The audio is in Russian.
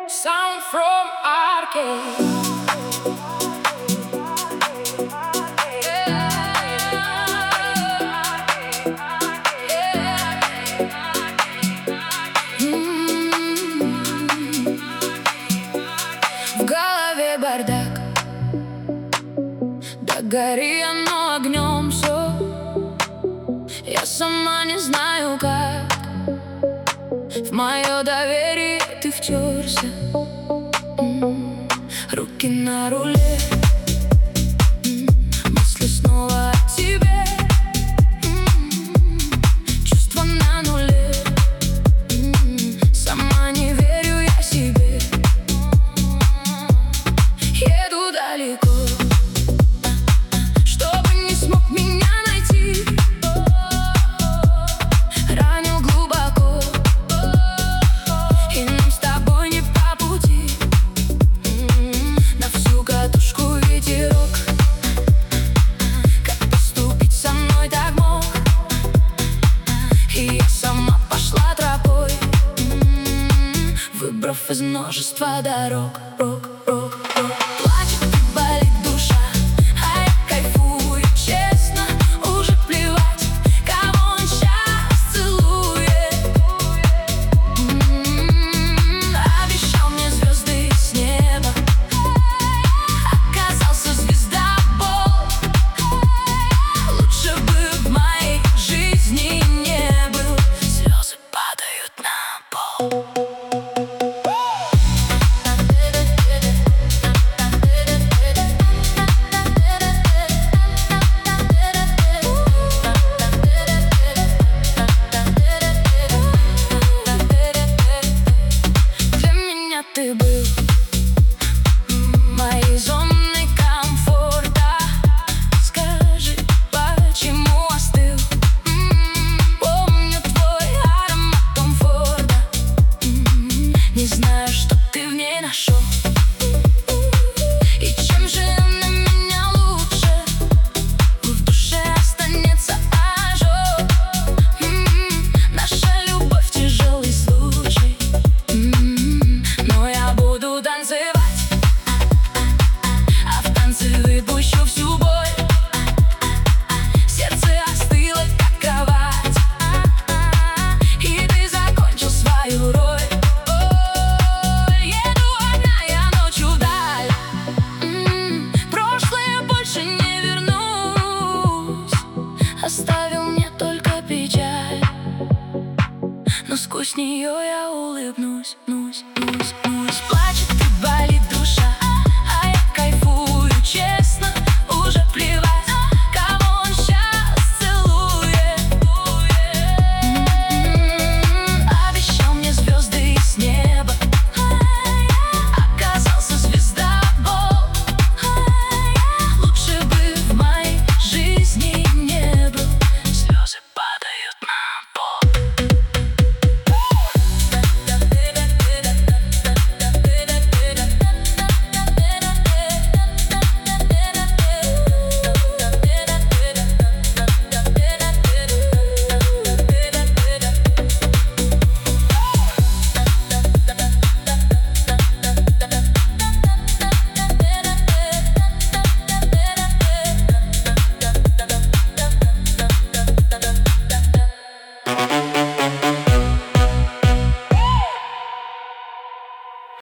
Sound from arcade. В голове бардак, да гори оно огнем все. Я сама не знаю как в мое доверие ты втерся. Руки на руле, мысли снова о тебе. Чувства на нуле, сама не верю я себе. Еду далеко, чтобы не смог меня найти. Ранил глубоко, и нам с тобой не по пути. На всю катушку ветерок, как поступить со мной так мог? И я сама пошла тропой, выбрав из множества дорог. Плачет и болит душа, а я кайфую, честно. Уже плевать, кого он сейчас целует. Обещал мне звезды с неба, оказался звездопол. Лучше бы в моей жизни не был, слезы падают на пол. Ты был моей зоной комфорта. Скажи, почему остыл? Помню твой аромат Том Форда. Не знаю, что ты в ней нашел, и чем же она меня лучше. В душе останется ожог. Наша любовь тяжелый случай. Танцевать, а в танце выпущу всю боль. Сердце остыло, как кровать, и ты закончил свою роль. Еду одна я ночью вдаль, прошлое больше не вернусь. Оставил мне только печаль, но сквозь нее я улыбнусь.